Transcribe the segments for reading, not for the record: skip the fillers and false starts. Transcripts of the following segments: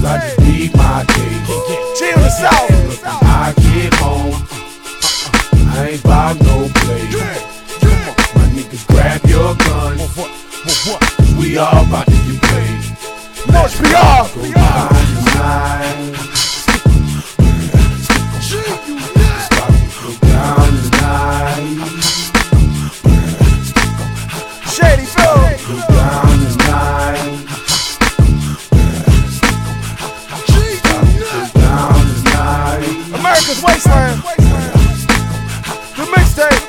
Cause I just beat my cage. Chill the South. Look, when I get home, I ain't bout no play. My niggas, grab your guns. We all about to get paid. Let's be off. Go down tonight. Go down tonight. Shady Phil. Go down tonight. Go down tonight. America's Wasteland. The mixtape.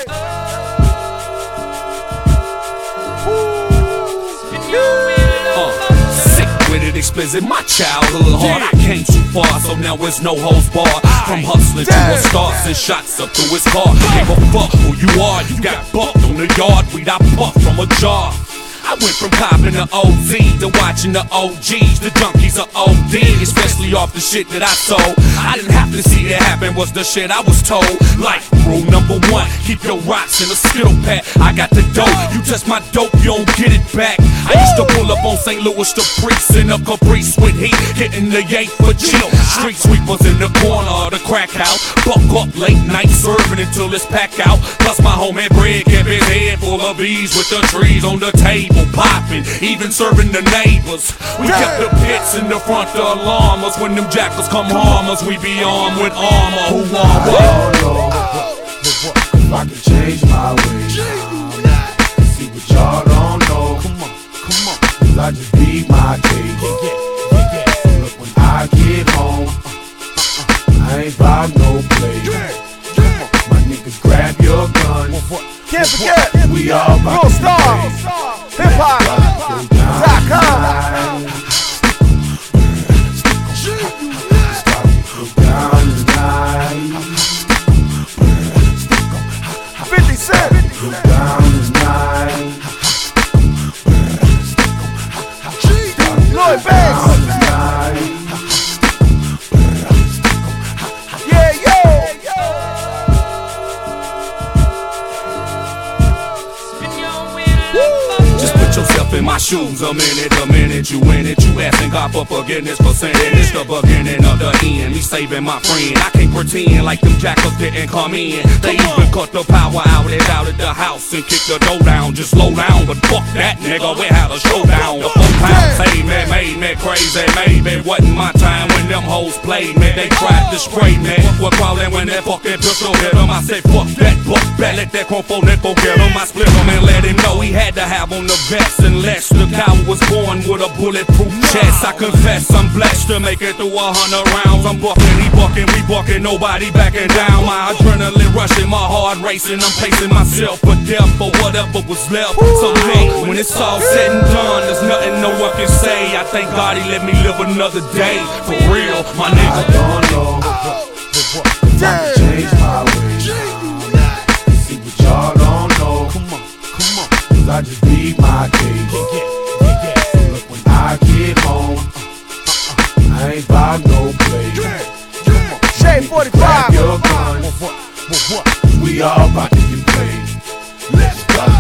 Explicit, my childhood hard. I came too far, so now it's no holds barred. From hustling to a star, send shots up to his car. Give a fuck who you are, you got bucked on the yard. Weed I puff from a jar. I went from copping to OZ to watching the OGs. The junkies are OD, especially off the shit that I sold. I didn't have to see it happen, was the shit I was told. Like rule number 1, keep your rocks in a skittle pack. I got the dope, you touch my dope, you don't get it back. I used to pull up on St. Louis to Priest in a Caprice with heat, hitting the Yates for chill. Street sweepers in the corner of the crack house. Buck up late night serving until it's packed out. Plus my homie Bread kept his head full of bees with the trees on the table. Popping, even serving the neighbors. We kept the pits in the front to alarm us. When them jackals come harm us, we be armed with armor. Who want what? I don't know if I can change my ways. See what y'all don't know. Cause I just beat my cage. Look, when I get home, I ain't bout no play. My niggas, grab your guns. Can't forget. We all about Real to stars. get paid. Hip-hop.com. Go down tonight. 50 Cent. Go down tonight. Lloyd Banks. Tonight. Yeah, yo. Just put yourself in my shoes a minute you in it. You asking God for forgiveness for sinning. It's the beginning of the end. Me saving my friend. I can't pretend like them jackals didn't come in. They even cut the power outlet out of the house and kicked the door down. Just slow down, but fuck that nigga, we had a showdown. The 4 pounds saved me, made me crazy. Maybe wasn't my time when them hoes played me. They tried to spray me. What crawling when that fucking pistol hit him? I said fuck that, fuck that, let that crumple nickel get him. I split him and let him know he had to have on the vest. Unless the cow was born with a bulletproof chest. I confess I'm blessed to make it through 100 rounds. I'm bucking, he bucking, we bucking, nobody backing down. My adrenaline rushing, my heart racing. I'm pacing myself for death or whatever was left. So look, when it's all said and done, there's nothing no one can say. I thank God he let me live another day. For real, my nigga. I don't know if I can change my ways. See what y'all don't know. Cause I just beat my cage. Look, when I get home, I ain't bout no play. Shade 45. Grab your guns. We all about to get paid. Let's go.